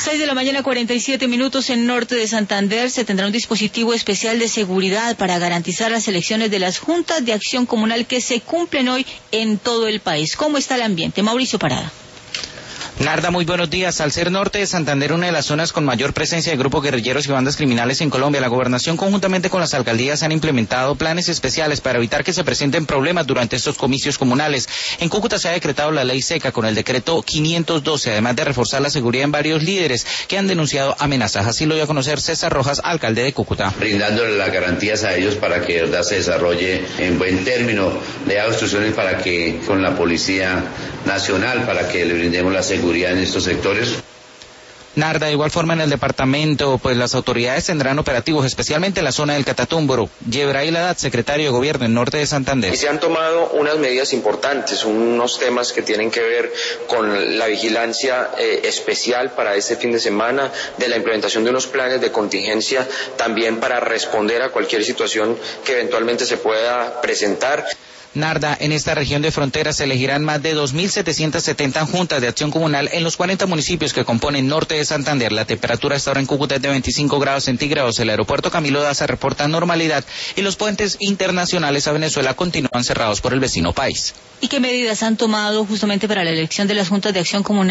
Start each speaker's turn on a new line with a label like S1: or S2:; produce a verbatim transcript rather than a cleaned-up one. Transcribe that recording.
S1: seis de la mañana, cuarenta y siete minutos en norte de Santander. Se tendrá un dispositivo especial de seguridad para garantizar las elecciones de las juntas de acción comunal que se cumplen hoy en todo el país. ¿Cómo está el ambiente? Mauricio Parada.
S2: Narda, muy buenos días. Al ser norte de Santander una de las zonas con mayor presencia de grupos guerrilleros y bandas criminales en Colombia, la gobernación conjuntamente con las alcaldías han implementado planes especiales para evitar que se presenten problemas durante estos comicios comunales. En Cúcuta se ha decretado la ley seca con el decreto quinientos doce, además de reforzar la seguridad en varios líderes que han denunciado amenazas. Así lo dio a conocer César Rojas, alcalde de Cúcuta.
S3: Brindándole las garantías a ellos para que de verdad se desarrolle en buen término. Le hago instrucciones para que con la Policía Nacional, para que le brindemos la seguridad en estos sectores.
S2: Narda, de igual forma en el departamento, pues las autoridades tendrán operativos, especialmente en la zona del Catatumbo. Yebrail Haddad, secretario de Gobierno en norte de Santander.
S4: Y se han tomado unas medidas importantes, unos temas que tienen que ver con la vigilancia eh, especial para este fin de semana, de la implementación de unos planes de contingencia, también para responder a cualquier situación que eventualmente se pueda presentar.
S2: Narda, en esta región de frontera se elegirán más de dos mil setecientas setenta juntas de acción comunal en los cuarenta municipios que componen norte de Santander. La temperatura hasta ahora en Cúcuta es de veinticinco grados centígrados. El aeropuerto Camilo Daza reporta normalidad y los puentes internacionales a Venezuela continúan cerrados por el vecino país.
S1: ¿Y qué medidas han tomado justamente para la elección de las juntas de acción comunal?